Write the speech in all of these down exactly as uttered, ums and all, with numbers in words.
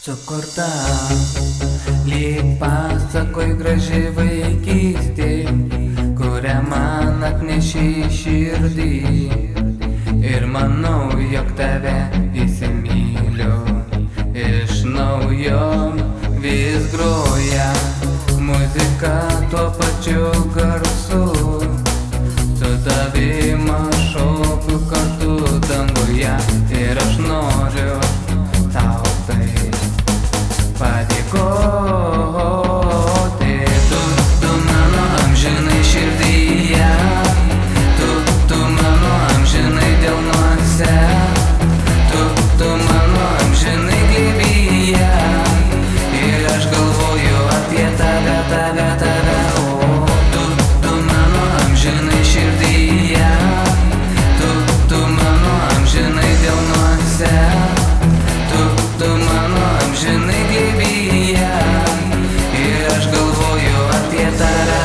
Sukurta lyg pasakoj graži vaikystė, kurią man atnešė širdį. Ir manau, jog tave įsimyliu iš naujo. Vis groja muzika tuo pačiu garsu, su tavim aš šoku kartu danguje. Ir aš noriu tau tai padėkoti. Tu, tu mano amžinai širdyje, tu, tu mano amžinai delnuose, tu, tu mano amžinai gyvyje. Ir aš galvoju apie tave, tave, tave. O, tu, tu mano amžinai širdyje, tu, tu mano amžinai delnuose, tu, tu mano amžinai gyvyje. Ir aš galvoju apie tave.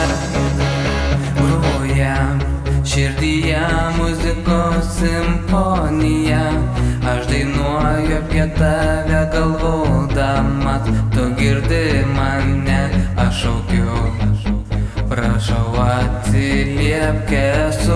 Groja širdyje muzikos simfonija, aš dainuoju apie tave galvodamas. Tu girdi mane, aš šaukiu, prašau atsiliepk, esu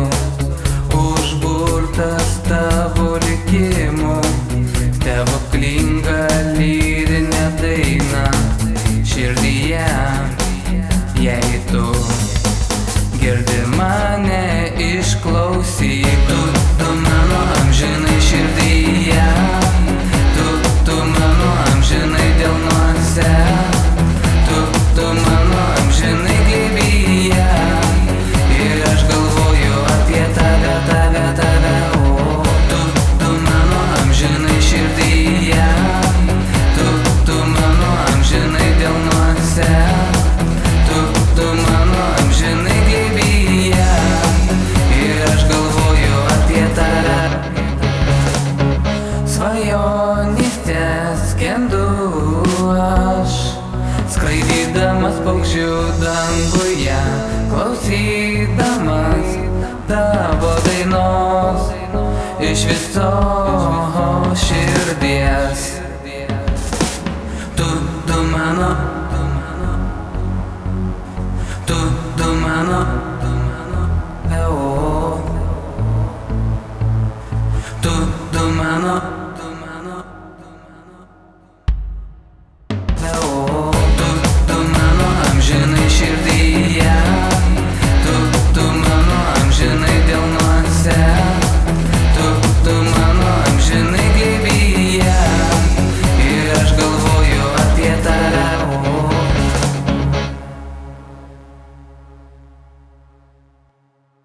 užburtas tavo likimų, stebuklinga lyrinė daina širdyje. Jei tu girdi mane, išklausyk. Tu, tu mano amžinai širdyje, tu, tu mano amžinai delnuose, tu, tu mano amžinai gyvyje. Ir aš galvoju apie tave, tave, tave. O, tu, tu mano amžinai širdyje, tu, tu mano amžinai delnuose, tu, tu mano amžinai gyvyje. Ir aš galvoju apie tave. Svajonėse skendu aš, skraidydamas paukščių danguje, klausydamas tavo dainos iš visos širdies. Tu, tu mano, tu, tu mano, o, tu, tu mano.